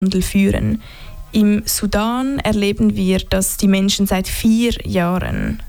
Wandel führen. Im Sudan erleben das die Menschen seit 4 Jahren,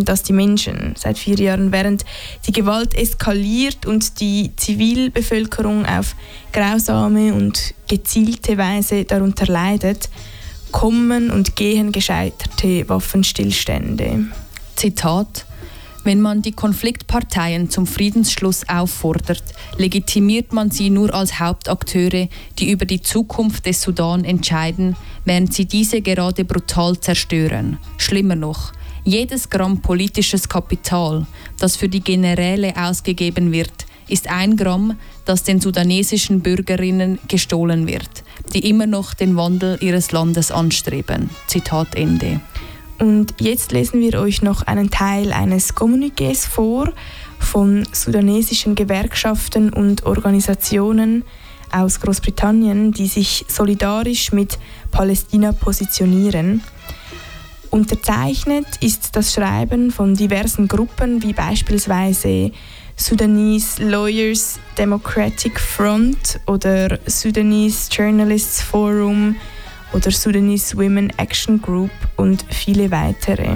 während die Gewalt eskaliert und die Zivilbevölkerung auf grausame und gezielte Weise darunter leidet, kommen und gehen gescheiterte Waffenstillstände. Zitat: Wenn man die Konfliktparteien zum Friedensschluss auffordert, legitimiert man sie nur als Hauptakteure, die über die Zukunft des Sudan entscheiden, während sie diese gerade brutal zerstören. Schlimmer noch, jedes Gramm politisches Kapital, das für die Generäle ausgegeben wird, ist 1 Gramm, das den sudanesischen Bürgerinnen gestohlen wird, die immer noch den Wandel ihres Landes anstreben. Zitat Ende. Und jetzt lesen wir euch noch einen Teil eines Kommuniqués vor von sudanesischen Gewerkschaften und Organisationen aus Großbritannien, die sich solidarisch mit Palästina positionieren. Unterzeichnet ist das Schreiben von diversen Gruppen, wie beispielsweise Sudanese Lawyers Democratic Front oder Sudanese Journalists Forum oder Sudanese Women Action Group und viele weitere.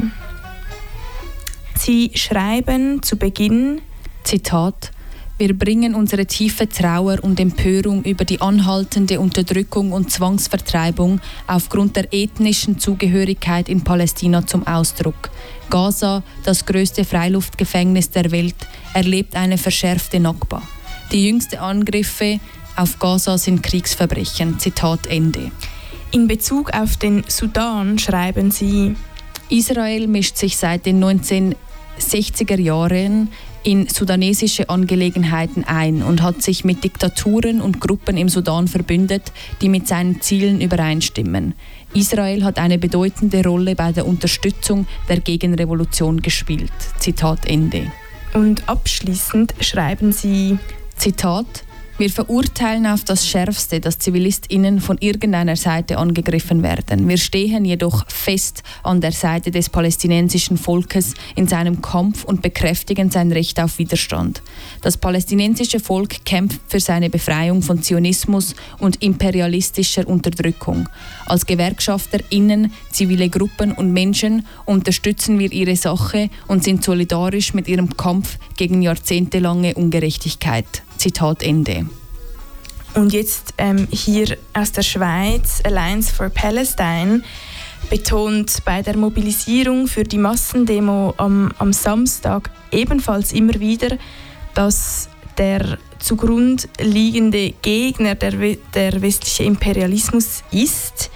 Sie schreiben zu Beginn, Zitat: Wir bringen unsere tiefe Trauer und Empörung über die anhaltende Unterdrückung und Zwangsvertreibung aufgrund der ethnischen Zugehörigkeit in Palästina zum Ausdruck. Gaza, das größte Freiluftgefängnis der Welt, erlebt eine verschärfte Nakba. Die jüngsten Angriffe auf Gaza sind Kriegsverbrechen. Zitat Ende. In Bezug auf den Sudan schreiben sie: Israel mischt sich seit den 1960er Jahren in sudanesische Angelegenheiten ein und hat sich mit Diktaturen und Gruppen im Sudan verbündet, die mit seinen Zielen übereinstimmen. Israel hat eine bedeutende Rolle bei der Unterstützung der Gegenrevolution gespielt. Zitat Ende. Und abschließend schreiben sie: Zitat: Wir verurteilen auf das Schärfste, dass ZivilistInnen von irgendeiner Seite angegriffen werden. Wir stehen jedoch fest an der Seite des palästinensischen Volkes in seinem Kampf und bekräftigen sein Recht auf Widerstand. Das palästinensische Volk kämpft für seine Befreiung von Zionismus und imperialistischer Unterdrückung. Als GewerkschafterInnen, zivile Gruppen und Menschen unterstützen wir ihre Sache und sind solidarisch mit ihrem Kampf gegen jahrzehntelange Ungerechtigkeit. Zitat Ende. Und jetzt hier aus der Schweiz, Alliance for Palestine betont bei der Mobilisierung für die Massendemo am Samstag ebenfalls immer wieder, dass der zugrunde liegende Gegner der westliche Imperialismus ist.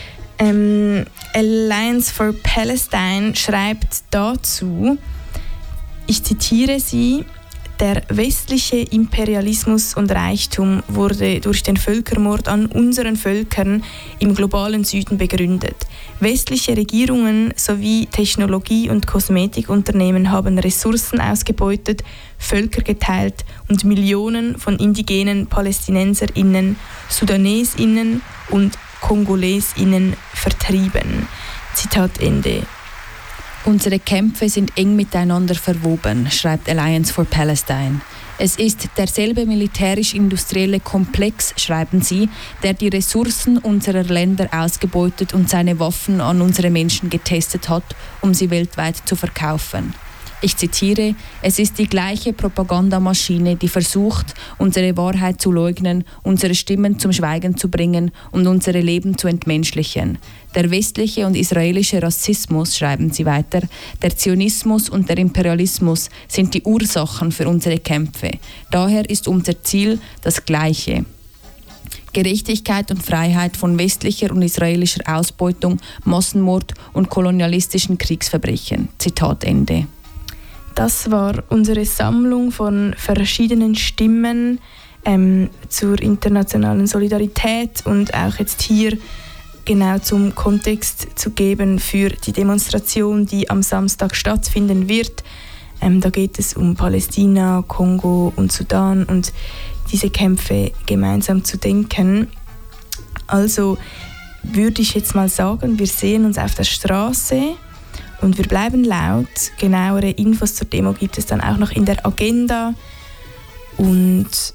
Alliance for Palestine schreibt dazu, ich zitiere sie: Der westliche Imperialismus und Reichtum wurde durch den Völkermord an unseren Völkern im globalen Süden begründet. Westliche Regierungen sowie Technologie- und Kosmetikunternehmen haben Ressourcen ausgebeutet, Völker geteilt und Millionen von indigenen PalästinenserInnen, SudanesInnen und KongolesInnen vertrieben. Zitat Ende. Unsere Kämpfe sind eng miteinander verwoben, schreibt Alliance for Palestine. Es ist derselbe militärisch-industrielle Komplex, schreiben sie, der die Ressourcen unserer Länder ausgebeutet und seine Waffen an unsere Menschen getestet hat, um sie weltweit zu verkaufen. Ich zitiere: Es ist die gleiche Propagandamaschine, die versucht, unsere Wahrheit zu leugnen, unsere Stimmen zum Schweigen zu bringen und unsere Leben zu entmenschlichen. Der westliche und israelische Rassismus, schreiben sie weiter, der Zionismus und der Imperialismus sind die Ursachen für unsere Kämpfe. Daher ist unser Ziel das gleiche: Gerechtigkeit und Freiheit von westlicher und israelischer Ausbeutung, Massenmord und kolonialistischen Kriegsverbrechen. Zitat Ende. Das war unsere Sammlung von verschiedenen Stimmen zur internationalen Solidarität und auch jetzt hier genau zum Kontext zu geben für die Demonstration, die am Samstag stattfinden wird. Da geht es um Palästina, Kongo und Sudan und diese Kämpfe gemeinsam zu denken. Also würde ich jetzt mal sagen, wir sehen uns auf der Straße und wir bleiben laut. Genauere Infos zur Demo gibt es dann auch noch in der Agenda. Und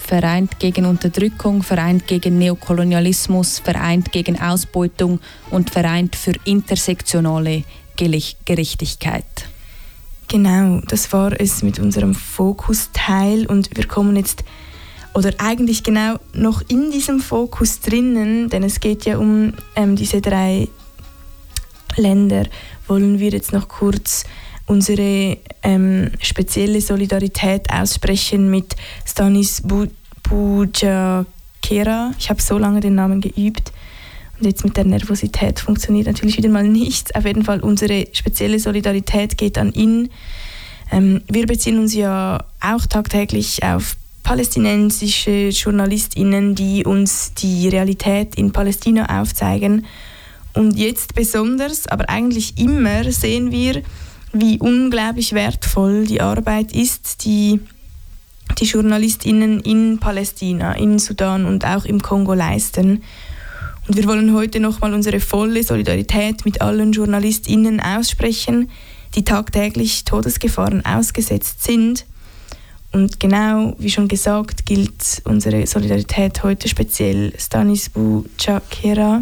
vereint gegen Unterdrückung, vereint gegen Neokolonialismus, vereint gegen Ausbeutung und vereint für intersektionale Gerechtigkeit. Genau, das war es mit unserem Fokusteil und wir kommen jetzt, oder eigentlich genau noch in diesem Fokus drinnen, denn es geht ja um diese 3 Länder, wollen wir jetzt noch kurz unsere spezielle Solidarität aussprechen mit Stanis Bujakera. Ich habe so lange den Namen geübt und jetzt mit der Nervosität funktioniert natürlich wieder mal nichts. Auf jeden Fall unsere spezielle Solidarität geht an ihn. Wir beziehen uns ja auch tagtäglich auf palästinensische JournalistInnen, die uns die Realität in Palästina aufzeigen. Und jetzt besonders, aber eigentlich immer, sehen wir, wie unglaublich wertvoll die Arbeit ist, die JournalistInnen in Palästina, in Sudan und auch im Kongo leisten. Und wir wollen heute nochmal unsere volle Solidarität mit allen JournalistInnen aussprechen, die tagtäglich Todesgefahren ausgesetzt sind. Und genau, wie schon gesagt, gilt unsere Solidarität heute speziell Stanis Bujakera.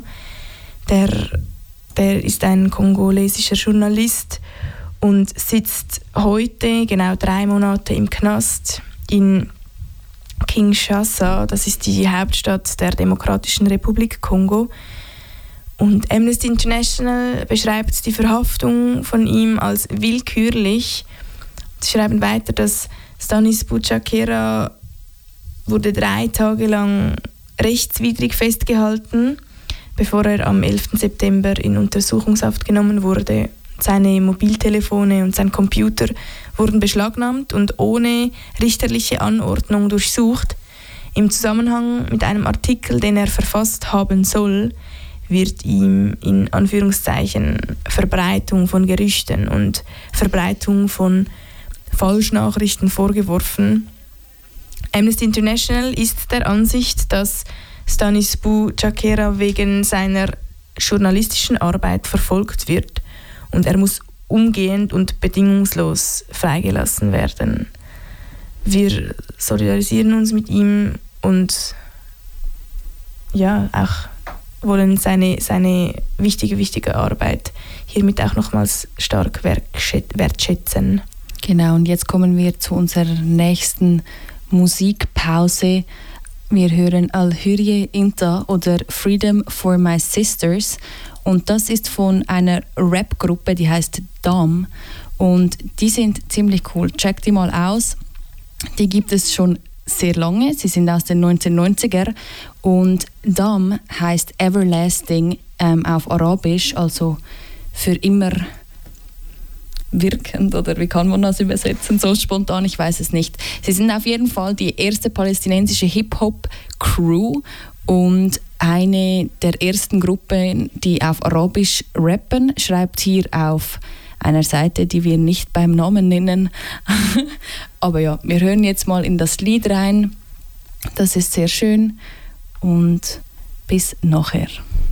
Der ist ein kongolesischer Journalist und sitzt heute genau 3 Monate im Knast in Kinshasa. Das ist die Hauptstadt der Demokratischen Republik Kongo. Und Amnesty International beschreibt die Verhaftung von ihm als willkürlich. Sie schreiben weiter, dass Stanis Bujakera wurde 3 Tage lang rechtswidrig festgehalten, bevor er am 11. September in Untersuchungshaft genommen wurde. Seine Mobiltelefone und sein Computer wurden beschlagnahmt und ohne richterliche Anordnung durchsucht. Im Zusammenhang mit einem Artikel, den er verfasst haben soll, wird ihm in Anführungszeichen Verbreitung von Gerüchten und Verbreitung von Falschnachrichten vorgeworfen. Amnesty International ist der Ansicht, dass Stanis Bujakera wegen seiner journalistischen Arbeit verfolgt wird und er muss umgehend und bedingungslos freigelassen werden. Wir solidarisieren uns mit ihm und ja, auch wollen seine wichtige Arbeit hiermit auch nochmals stark wertschätzen. Genau, und jetzt kommen wir zu unserer nächsten Musikpause. Wir hören Al-Hurriye Inta oder Freedom for My Sisters und das ist von einer Rap-Gruppe, die heißt DAM und die sind ziemlich cool. Check die mal aus. Die gibt es schon sehr lange, sie sind aus den 1990er und DAM heißt Everlasting auf Arabisch, also für immer wirkend, oder wie kann man das übersetzen, so spontan, ich weiß es nicht. Sie sind auf jeden Fall die erste palästinensische Hip-Hop-Crew und eine der ersten Gruppen, die auf Arabisch rappen, schreibt hier auf einer Seite, die wir nicht beim Namen nennen. Aber ja, wir hören jetzt mal in das Lied rein. Das ist sehr schön und bis nachher.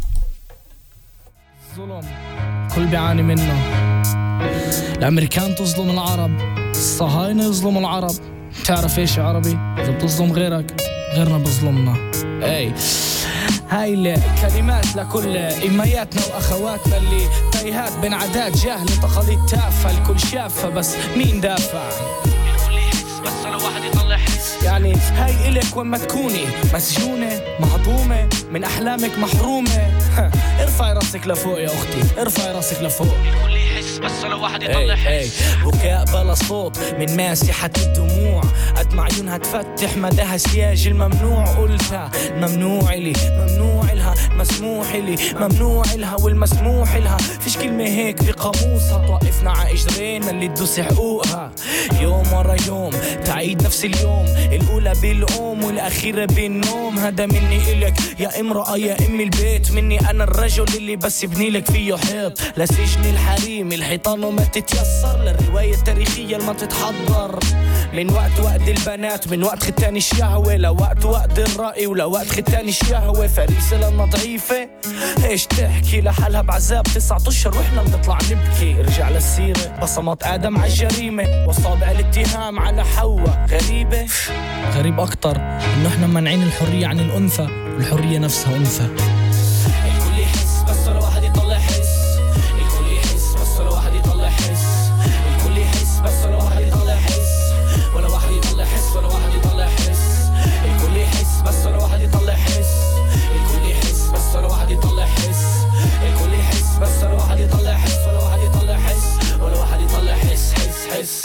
كل بيعاني منه الامريكان تظلم العرب الصهاينه يظلموا العرب تعرف ايش يا عربي اذا بتظلم غيرك غيرنا بظلمنا اي هاي الكلمات لكل امياتنا واخواتنا اللي تايهات بين عادات جاهله تقاليد تافهه الكل شافها بس مين دافع الكل يحس بس لو واحد يطلع حس يعني هاي إلك وما تكوني مسجونه مهضومه من احلامك محرومه ارفعي راسك لفوق يا اختي ارفعي راسك لفوق الكل يحس بس لو واحد يطلع حس بكاء بلا صوت من ماسحه الدموع قد ما عيونها تفتح مداها سياج الممنوع قلتها ممنوع لي ممنوع لها مسموح لي ممنوع لها والمسموح لها فيش كلمه هيك بقاموسها توقفنا على اجرين اللي تدوس حقوقها يوم ورا يوم تعيد نفس اليوم الاولى بالقوم والاخيره بالنوم هذا مني الك يا امراه يا ام البيت مني انا الرجل اللي بس يبني لك فيه حيط لسجن الحريم الحيطان وما تتيسر للروايه التاريخيه اللي ما تتحضر من وقت البنات، من وقت ختان الشهوة لوقت الرأي ولوقت ختان الشهوة. فريسة لنا ضعيفة ايش تحكي لحالها بعذاب 9 أشهر واحنا بنطلع نبكي. ارجع للسيرة بصمات آدم عالجريمة وصابع الاتهام على حواء. غريب أكتر إنه إحنا مانعين الحرية عن الأنثى والحرية نفسها أنثى. الكل يحس بس ولا واحد يطلع حس. الكل يحس بس ولا واحد يطلع حس. الكل يحس بس ولا واحد يطلع حس. ولا واحد يطلع حس ولا واحد يطلع حس. الكل يحس بس ولا واحد يطلع حس. الكل يحس بس ولا واحد يطلع حس. الكل يحس بس ولا واحد يطلع حس. ولا واحد يطلع حس ولا واحد يطلع حس. حس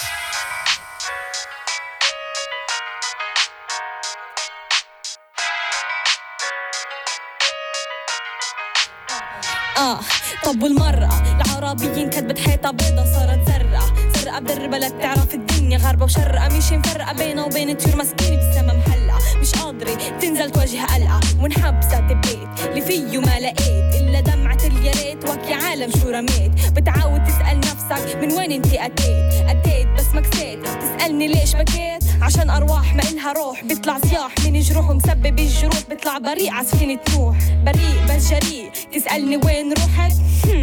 طب والمرأة العربيين كتبت حيطة بيضة صارت زرقة بدربة لك تعرف الدنيا غربة وشرقة مش مفرقة بينه وبين طيور مسكين بالسما محلقة مش قادرة تنزل تواجه قلقة وانحبست ببيت اللي فيه ما لقيت إلا دمعة الياريت وك يا عالم شو رميت. بتعاود تسأل نفسك من وين انتي أتيت بس ما كسيت. تسألني ليش بكيت عشان أرواح ما إلها روح بيطلع صياح من جروح ومسبب الجروح بيطلع بريء عسفينة نوح بريء بس جريء. تسألني وين رحت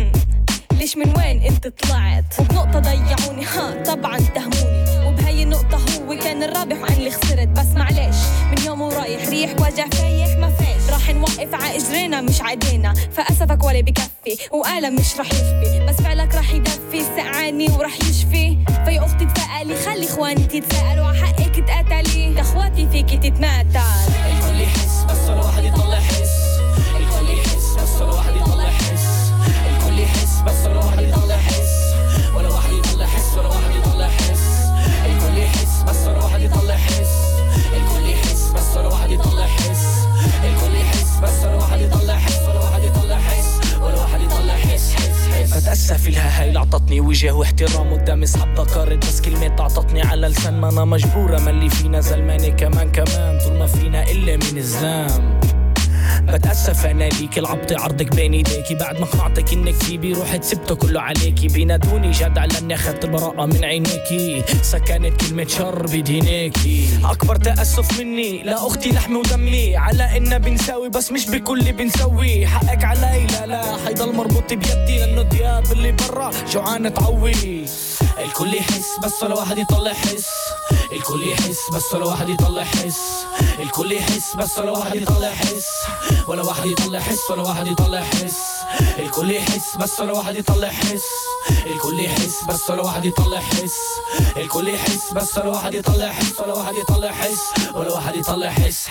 ليش من وين انت طلعت وبنقطة ضيعوني طبعا تهموني وبهاي النقطة هو كان الرابح وأنا اللي خسرت. بس معلش من يوم ورايح ريح وجع فايح ما فيش راح نوقف ع اجرينا مش عدينا. فأسفك ولا بكفي وقالم مش راح يشفي بس فعلك راح يدفي سقعاني وراح يشفي. في أختي تفقلي خلي إخواني تتسألوا عحقك تقتلي ده إخواتي فيكي تتماتل. الكل يحس بس ولا واحد يطلع حس. الكل يحس بس ولا واحد يطلع حس. الكل يحس بس ولا واحد يطلع حس. ولا واحد يطلع حس ولا واحد يطلع حس. الكل يحس بس ولا واحد يطلع حس. الكل يحس بس ولا واحد يطلع حس. الكل يحس بس ولا واحد يطلع حس. ولا واحد يطلع حس ولا واحد يطلع حس. بتأسف لها هاي اللي عطتني وجه واحترام قدام اصحاب ذكرت بس كلمة عطتني على لسان ما انا مجبورة ملي فينا زلماني كمان طول ما فينا إلا من الزلام. بتأسف أنا ليك العبط عرضك بين ايديكي بعد ما قنعتك انك تجيبي روحت سبته كله عليكي. بينادوني جدع لاني اخذت البراءة من عينيكي سكنت كلمة شر بدينيكي. اكبر تأسف مني لا اختي لحمي ودمي على اننا بنساوي بس مش بكل اللي بنسوي. حقك علي لا حيضل مربوط بيدي لانه دياب اللي برا جوعان تعوي. الكل يحس بس ولا واحد يطلع حس. الكل يحس بس ولا واحد يطلع حس. الكل يحس بس ولا واحد يطلع حس. ولا واحد يطلع حس ولا واحد يطلع حس. الكل يحس بس ولا واحد يطلع حس. الكل يحس بس ولا واحد يطلع حس. الكل يحس بس ولا واحد يطلع حس. ولا واحد يطلع حس ولا واحد يطلع حس.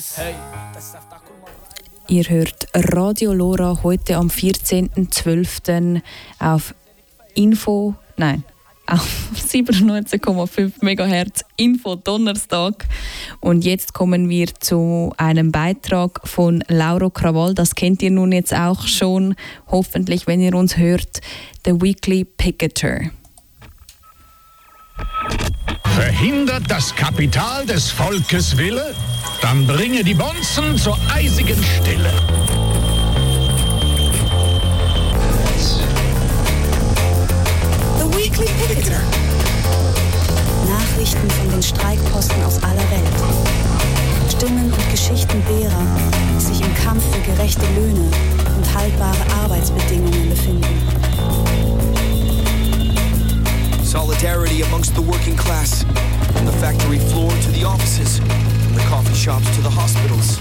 Ihr hört Radio Lora heute am 14.12. auf 97,5 MHz Info Donnerstag. Und jetzt kommen wir zu einem Beitrag von Lauro Krawall. Das kennt ihr nun jetzt auch schon, hoffentlich, wenn ihr uns hört. The Weekly Picketer. Verhindert das Kapital des Volkes Wille? Dann bringe die Bonzen zur eisigen Stille. Weekly Picketer. Nachrichten von den Streikposten aus aller Welt. Stimmen und Geschichten derer, die sich im Kampf für gerechte Löhne und haltbare Arbeitsbedingungen befinden. Solidarity amongst the working class, from the factory floor to the offices, from the coffee shops to the hospitals.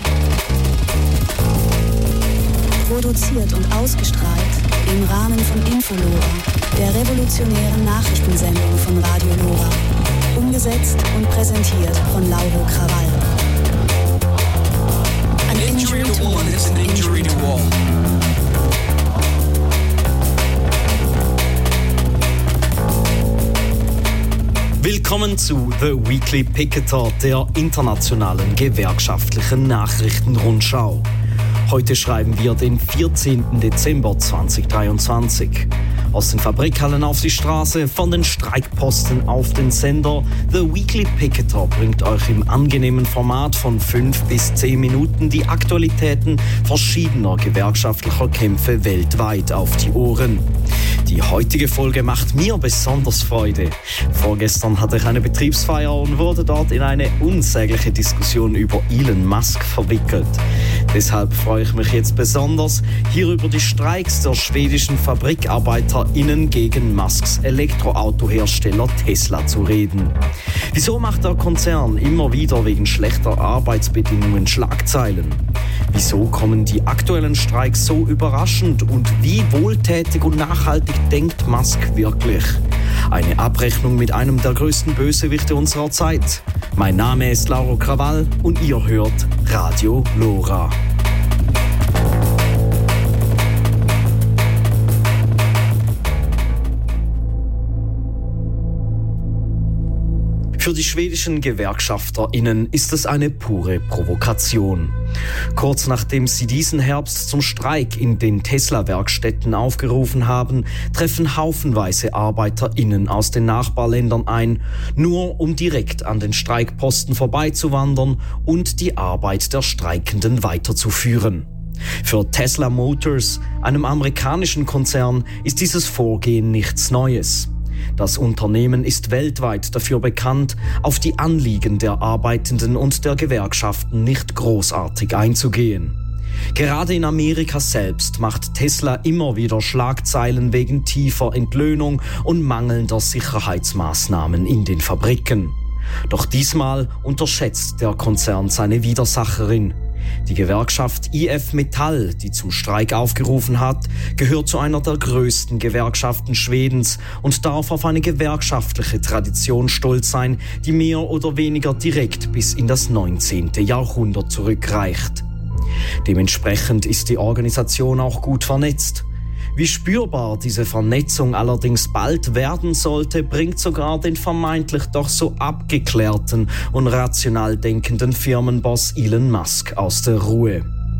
Produziert und ausgestrahlt im Rahmen von Infolora, der revolutionären Nachrichtensendung von Radio Lora. Umgesetzt und präsentiert von Lauro Krawall. An injury to one is an injury to all. Willkommen zu The Weekly Picketer, der internationalen gewerkschaftlichen Nachrichtenrundschau. Heute schreiben wir den 14. Dezember 2023. Aus den Fabrikhallen auf die Straße, von den Streikposten auf den Sender. The Weekly Picketer bringt euch im angenehmen Format von 5 bis 10 Minuten die Aktualitäten verschiedener gewerkschaftlicher Kämpfe weltweit auf die Ohren. Die heutige Folge macht mir besonders Freude. Vorgestern hatte ich eine Betriebsfeier und wurde dort in eine unsägliche Diskussion über Elon Musk verwickelt. Deshalb freue ich mich jetzt besonders, hier über die Streiks der schwedischen FabrikarbeiterInnen gegen Musks Elektroautohersteller Tesla zu reden. Wieso macht der Konzern immer wieder wegen schlechter Arbeitsbedingungen Schlagzeilen? Wieso kommen die aktuellen Streiks so überraschend und wie wohltätig und nachhaltig denkt Musk wirklich? Eine Abrechnung mit einem der größten Bösewichte unserer Zeit. Mein Name ist Lauro Krawall und ihr hört Radio Lora. Für die schwedischen GewerkschafterInnen ist es eine pure Provokation. Kurz nachdem sie diesen Herbst zum Streik in den Tesla-Werkstätten aufgerufen haben, treffen haufenweise ArbeiterInnen aus den Nachbarländern ein, nur um direkt an den Streikposten vorbeizuwandern und die Arbeit der Streikenden weiterzuführen. Für Tesla Motors, einem amerikanischen Konzern, ist dieses Vorgehen nichts Neues. Das Unternehmen ist weltweit dafür bekannt, auf die Anliegen der Arbeitenden und der Gewerkschaften nicht großartig einzugehen. Gerade in Amerika selbst macht Tesla immer wieder Schlagzeilen wegen tiefer Entlöhnung und mangelnder Sicherheitsmaßnahmen in den Fabriken. Doch diesmal unterschätzt der Konzern seine Widersacherin. Die Gewerkschaft IF Metall, die zum Streik aufgerufen hat, gehört zu einer der größten Gewerkschaften Schwedens und darf auf eine gewerkschaftliche Tradition stolz sein, die mehr oder weniger direkt bis in das 19. Jahrhundert zurückreicht. Dementsprechend ist die Organisation auch gut vernetzt. Wie spürbar diese Vernetzung allerdings bald werden sollte, bringt sogar den vermeintlich doch so abgeklärten und rational denkenden Firmenboss Elon Musk aus der Ruhe.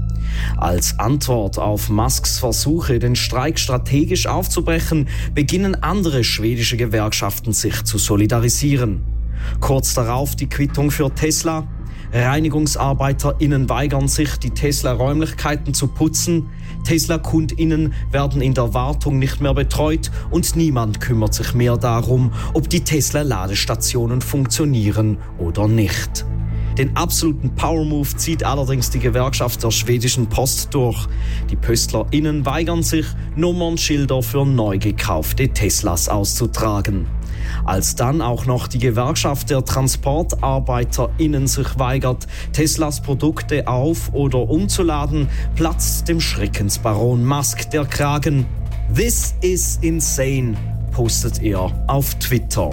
Als Antwort auf Musks Versuche, den Streik strategisch aufzubrechen, beginnen andere schwedische Gewerkschaften sich zu solidarisieren. Kurz darauf die Quittung für Tesla. ReinigungsarbeiterInnen weigern sich, die Tesla-Räumlichkeiten zu putzen. Tesla-KundInnen werden in der Wartung nicht mehr betreut und niemand kümmert sich mehr darum, ob die Tesla-Ladestationen funktionieren oder nicht. Den absoluten Power-Move zieht allerdings die Gewerkschaft der schwedischen Post durch. Die PöstlerInnen weigern sich, Nummernschilder für neu gekaufte Teslas auszutragen. Als dann auch noch die Gewerkschaft der TransportarbeiterInnen sich weigert, Teslas Produkte auf- oder umzuladen, platzt dem Schreckensbaron Musk der Kragen. "This is insane", postet er auf Twitter.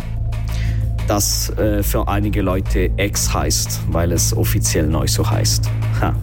Das für einige Leute X heißt, weil es offiziell neu so heißt. Ha.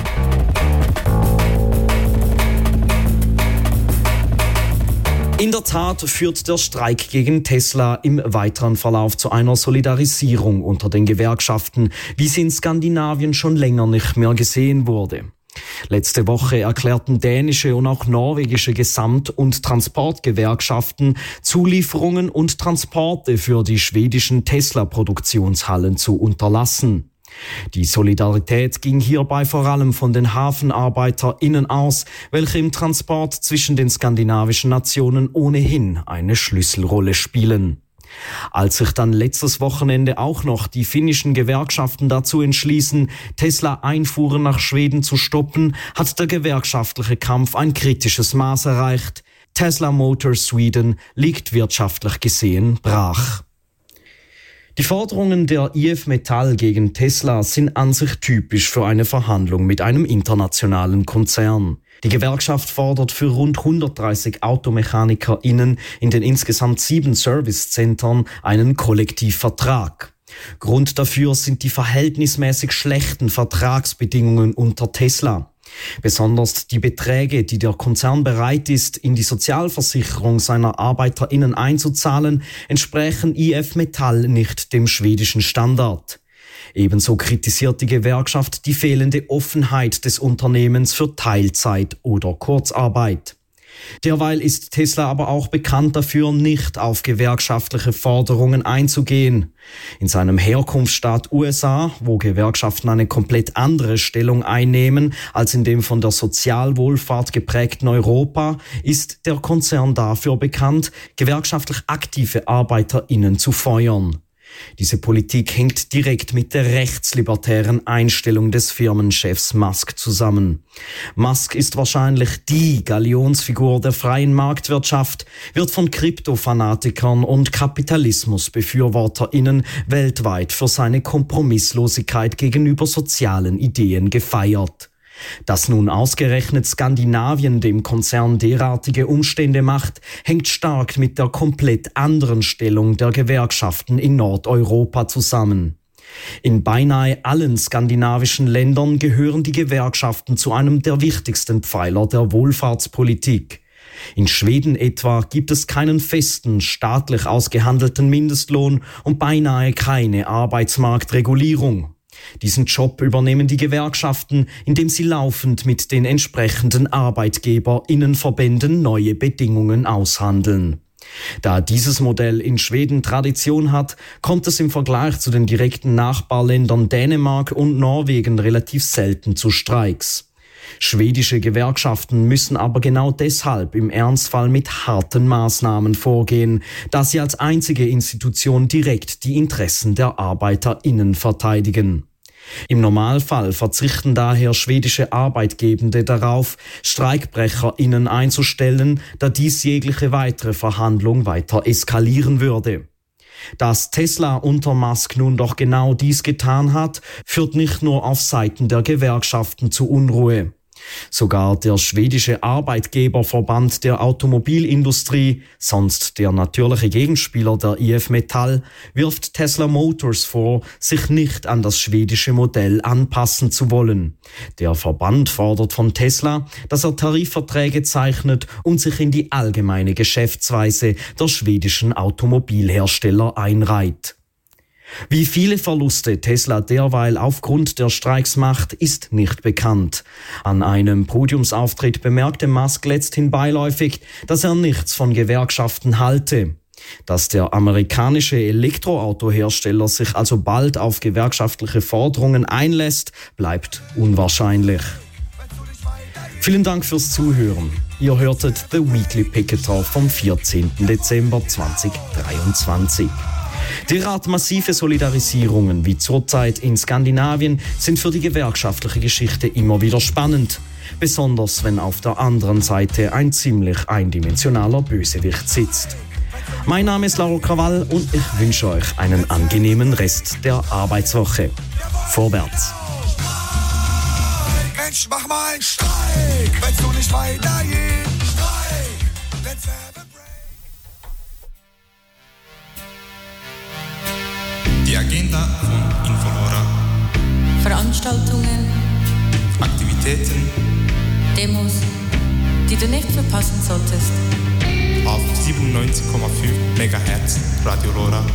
In der Tat führt der Streik gegen Tesla im weiteren Verlauf zu einer Solidarisierung unter den Gewerkschaften, wie sie in Skandinavien schon länger nicht mehr gesehen wurde. Letzte Woche erklärten dänische und auch norwegische Gesamt- und Transportgewerkschaften, Zulieferungen und Transporte für die schwedischen Tesla-Produktionshallen zu unterlassen. Die Solidarität ging hierbei vor allem von den HafenarbeiterInnen aus, welche im Transport zwischen den skandinavischen Nationen ohnehin eine Schlüsselrolle spielen. Als sich dann letztes Wochenende auch noch die finnischen Gewerkschaften dazu entschließen, Tesla-Einfuhren nach Schweden zu stoppen, hat der gewerkschaftliche Kampf ein kritisches Maß erreicht. Tesla Motors Sweden liegt wirtschaftlich gesehen brach. Die Forderungen der IF Metall gegen Tesla sind an sich typisch für eine Verhandlung mit einem internationalen Konzern. Die Gewerkschaft fordert für rund 130 AutomechanikerInnen in den insgesamt 7 Servicezentren einen Kollektivvertrag. Grund dafür sind die verhältnismäßig schlechten Vertragsbedingungen unter Tesla. Besonders die Beträge, die der Konzern bereit ist, in die Sozialversicherung seiner ArbeiterInnen einzuzahlen, entsprechen IF Metall nicht dem schwedischen Standard. Ebenso kritisiert die Gewerkschaft die fehlende Offenheit des Unternehmens für Teilzeit oder Kurzarbeit. Derweil ist Tesla aber auch bekannt dafür, nicht auf gewerkschaftliche Forderungen einzugehen. In seinem Herkunftsstaat USA, wo Gewerkschaften eine komplett andere Stellung einnehmen als in dem von der Sozialwohlfahrt geprägten Europa, ist der Konzern dafür bekannt, gewerkschaftlich aktive ArbeiterInnen zu feuern. Diese Politik hängt direkt mit der rechtslibertären Einstellung des Firmenchefs Musk zusammen. Musk ist wahrscheinlich die Galionsfigur der freien Marktwirtschaft, wird von Kryptofanatikern und KapitalismusbefürworterInnen weltweit für seine Kompromisslosigkeit gegenüber sozialen Ideen gefeiert. Dass nun ausgerechnet Skandinavien dem Konzern derartige Umstände macht, hängt stark mit der komplett anderen Stellung der Gewerkschaften in Nordeuropa zusammen. In beinahe allen skandinavischen Ländern gehören die Gewerkschaften zu einem der wichtigsten Pfeiler der Wohlfahrtspolitik. In Schweden etwa gibt es keinen festen, staatlich ausgehandelten Mindestlohn und beinahe keine Arbeitsmarktregulierung. Diesen Job übernehmen die Gewerkschaften, indem sie laufend mit den entsprechenden ArbeitgeberInnenverbänden neue Bedingungen aushandeln. Da dieses Modell in Schweden Tradition hat, kommt es im Vergleich zu den direkten Nachbarländern Dänemark und Norwegen relativ selten zu Streiks. Schwedische Gewerkschaften müssen aber genau deshalb im Ernstfall mit harten Maßnahmen vorgehen, da sie als einzige Institution direkt die Interessen der ArbeiterInnen verteidigen. Im Normalfall verzichten daher schwedische Arbeitgebende darauf, StreikbrecherInnen einzustellen, da dies jegliche weitere Verhandlung weiter eskalieren würde. Dass Tesla unter Musk nun doch genau dies getan hat, führt nicht nur auf Seiten der Gewerkschaften zu Unruhe. Sogar der schwedische Arbeitgeberverband der Automobilindustrie, sonst der natürliche Gegenspieler der IF Metall, wirft Tesla Motors vor, sich nicht an das schwedische Modell anpassen zu wollen. Der Verband fordert von Tesla, dass er Tarifverträge zeichnet und sich in die allgemeine Geschäftsweise der schwedischen Automobilhersteller einreiht. Wie viele Verluste Tesla derweil aufgrund der Streiks macht, ist nicht bekannt. An einem Podiumsauftritt bemerkte Musk letzthin beiläufig, dass er nichts von Gewerkschaften halte. Dass der amerikanische Elektroautohersteller sich also bald auf gewerkschaftliche Forderungen einlässt, bleibt unwahrscheinlich. Vielen Dank fürs Zuhören. Ihr hörtet The Weekly Picketer vom 14. Dezember 2023. Derart massive Solidarisierungen wie zurzeit in Skandinavien sind für die gewerkschaftliche Geschichte immer wieder spannend. Besonders wenn auf der anderen Seite ein ziemlich eindimensionaler Bösewicht sitzt. Mein Name ist Lauro Krawall und ich wünsche euch einen angenehmen Rest der Arbeitswoche. Vorwärts! Mensch, mach mal einen Streik, wenn's du nicht weitergeht. Streik, let's have a break. Die Agenda von Infolora. Veranstaltungen, Aktivitäten, Demos, die du nicht verpassen solltest. Auf 97,5 MHz Radio Lora.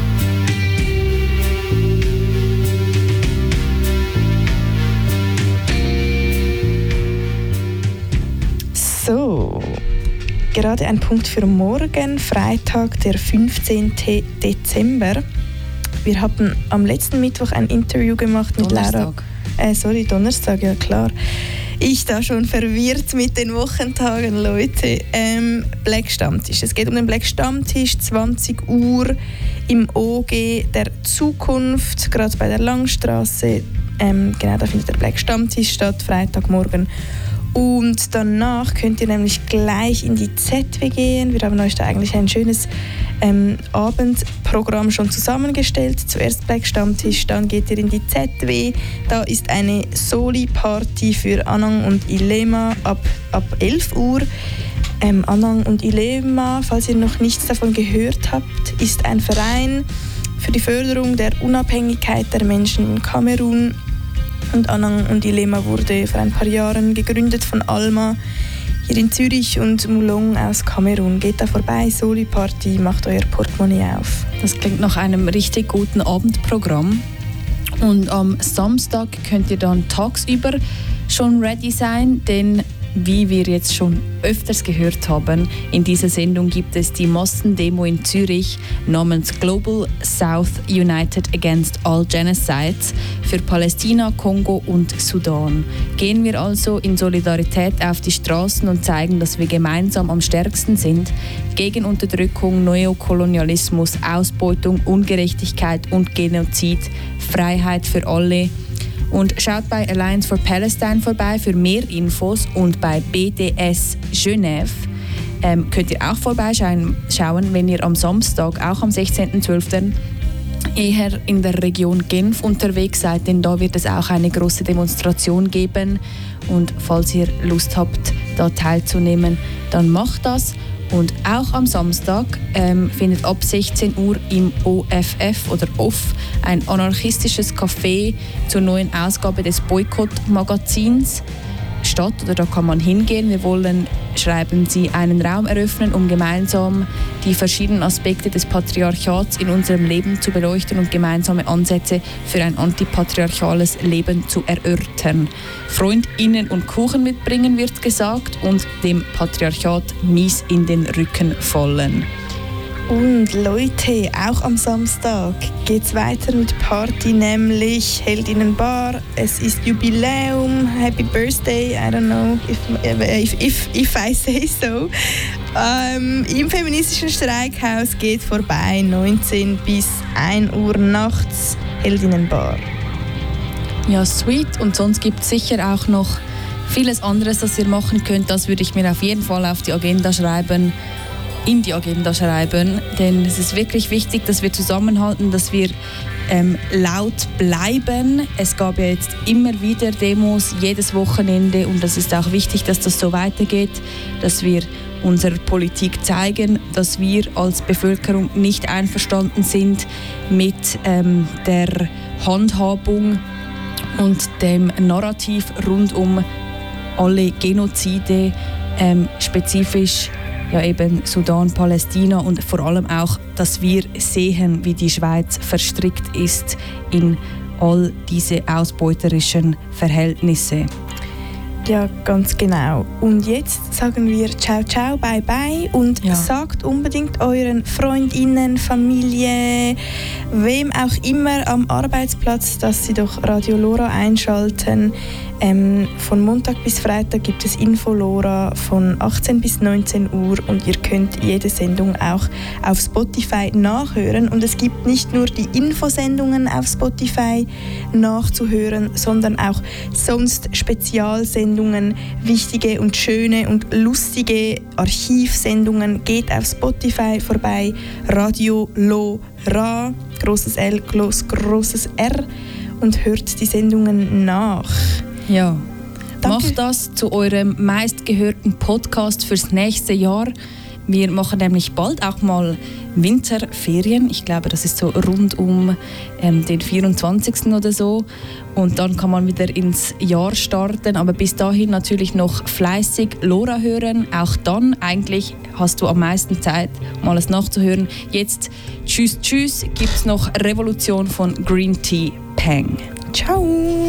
So, gerade ein Punkt für morgen, Freitag, der 15. Dezember. Wir hatten am letzten Mittwoch ein Interview gemacht mit Donnerstag. Donnerstag, ja klar. Ich da schon verwirrt mit den Wochentagen, Leute. Black Stammtisch. Es geht um den Black Stammtisch, 20 Uhr im OG der Zukunft, gerade bei der Langstraße. Genau, da findet der Black Stammtisch statt, Freitagmorgen. Und danach könnt ihr nämlich gleich in die ZW gehen. Wir haben euch da eigentlich ein schönes Abendprogramm schon zusammengestellt. Zuerst Black Stammtisch, dann geht ihr in die ZW. Da ist eine Soli-Party für Anang und Ilema ab 11 Uhr. Anang und Ilema, falls ihr noch nichts davon gehört habt, ist ein Verein für die Förderung der Unabhängigkeit der Menschen in Kamerun. Und Anang und Ilema wurde vor ein paar Jahren gegründet von Alma hier in Zürich und Moulong aus Kamerun. Geht da vorbei, Soli-Party, macht euer Portemonnaie auf. Das klingt nach einem richtig guten Abendprogramm. Und am Samstag könnt ihr dann tagsüber schon ready sein, denn wie wir jetzt schon öfters gehört haben, in dieser Sendung gibt es die Massendemo in Zürich namens Global South United Against All Genocides für Palästina, Kongo und Sudan. Gehen wir also in Solidarität auf die Straßen und zeigen, dass wir gemeinsam am stärksten sind gegen Unterdrückung, Neokolonialismus, Ausbeutung, Ungerechtigkeit und Genozid, Freiheit für alle. Und schaut bei Alliance for Palestine vorbei für mehr Infos und bei BDS Genève könnt ihr auch vorbeischauen, wenn ihr am Samstag, auch am 16.12. eher in der Region Genf unterwegs seid, denn da wird es auch eine große Demonstration geben. Und falls ihr Lust habt, da teilzunehmen, dann macht das. Und auch am Samstag findet ab 16 Uhr im OFF oder OFF ein anarchistisches Café zur neuen Ausgabe des Boykott-Magazins statt. Oder da kann man hingehen. Wir wollen, schreiben sie, einen Raum eröffnen, um gemeinsam die verschiedenen Aspekte des Patriarchats in unserem Leben zu beleuchten und gemeinsame Ansätze für ein antipatriarchales Leben zu erörtern. FreundInnen und Kuchen mitbringen, wird gesagt, und dem Patriarchat mies in den Rücken fallen. Und Leute, auch am Samstag geht es weiter mit Party, nämlich Heldinnenbar. Es ist Jubiläum, Happy Birthday, I don't know if I say so. Im feministischen Streikhaus geht vorbei, 19 bis 1 Uhr nachts, Heldinnenbar. Ja, sweet. Und sonst gibt es sicher auch noch vieles anderes, das ihr machen könnt. Das würde ich mir auf jeden Fall auf die Agenda schreiben. Denn es ist wirklich wichtig, dass wir zusammenhalten, dass wir laut bleiben. Es gab ja jetzt immer wieder Demos, jedes Wochenende, und es ist auch wichtig, dass das so weitergeht, dass wir unserer Politik zeigen, dass wir als Bevölkerung nicht einverstanden sind mit der Handhabung und dem Narrativ rund um alle Genozide, spezifisch ja eben Sudan, Palästina, und vor allem auch, dass wir sehen, wie die Schweiz verstrickt ist in all diese ausbeuterischen Verhältnisse. Ja, ganz genau. Und jetzt sagen wir ciao, ciao, bye, bye und sagt unbedingt euren FreundInnen, Familie, wem auch immer am Arbeitsplatz, dass sie doch Radio Lora einschalten. Von Montag bis Freitag gibt es Info Lora von 18 bis 19 Uhr und ihr könnt jede Sendung auch auf Spotify nachhören. Und es gibt nicht nur die Infosendungen auf Spotify nachzuhören, sondern auch sonst Spezialsendungen, wichtige und schöne und lustige Archivsendungen. Geht auf Spotify vorbei, Radio Lora, großes L, großes R, und hört die Sendungen nach. Ja, danke. Macht das zu eurem meistgehörten Podcast fürs nächste Jahr. Wir machen nämlich bald auch mal Winterferien. Ich glaube, das ist so rund um den 24. oder so. Und dann kann man wieder ins Jahr starten. Aber bis dahin natürlich noch fleißig Lora hören. Auch dann eigentlich hast du am meisten Zeit, mal es nachzuhören. Jetzt tschüss, gibt es noch Revolution von Green Tea Peng. Ciao!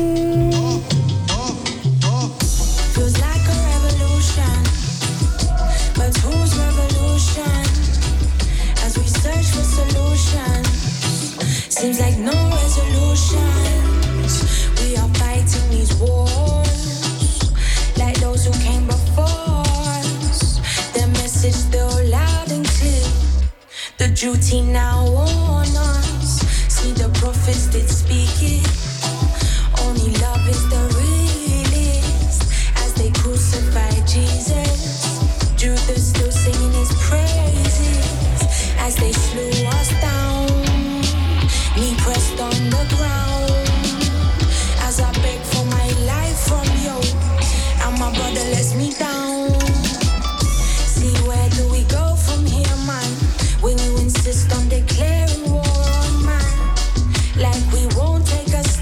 Feels like a revolution, but whose revolution? As we search for solutions, seems like no resolutions. We are fighting these wars, like those who came before us. Their message still loud and clear. The duty now on us. See, the prophets did speak it. Only love is the realest. As they crucified Jesus, Judas still singing his praises. As they slew us down, knee pressed on the ground. As I beg for my life from you, and my brother lets me down. See, where do we go from here, man? When you insist on declaring war on man, like we won't take a step.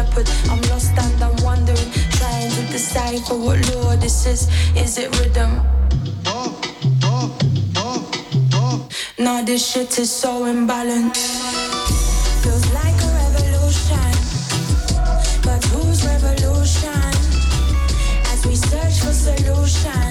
shepherd. I'm lost and I'm wondering, trying to decipher what law this is. Is it rhythm? Now this shit is so imbalanced. Feels like a revolution, but whose revolution? As we search for solutions.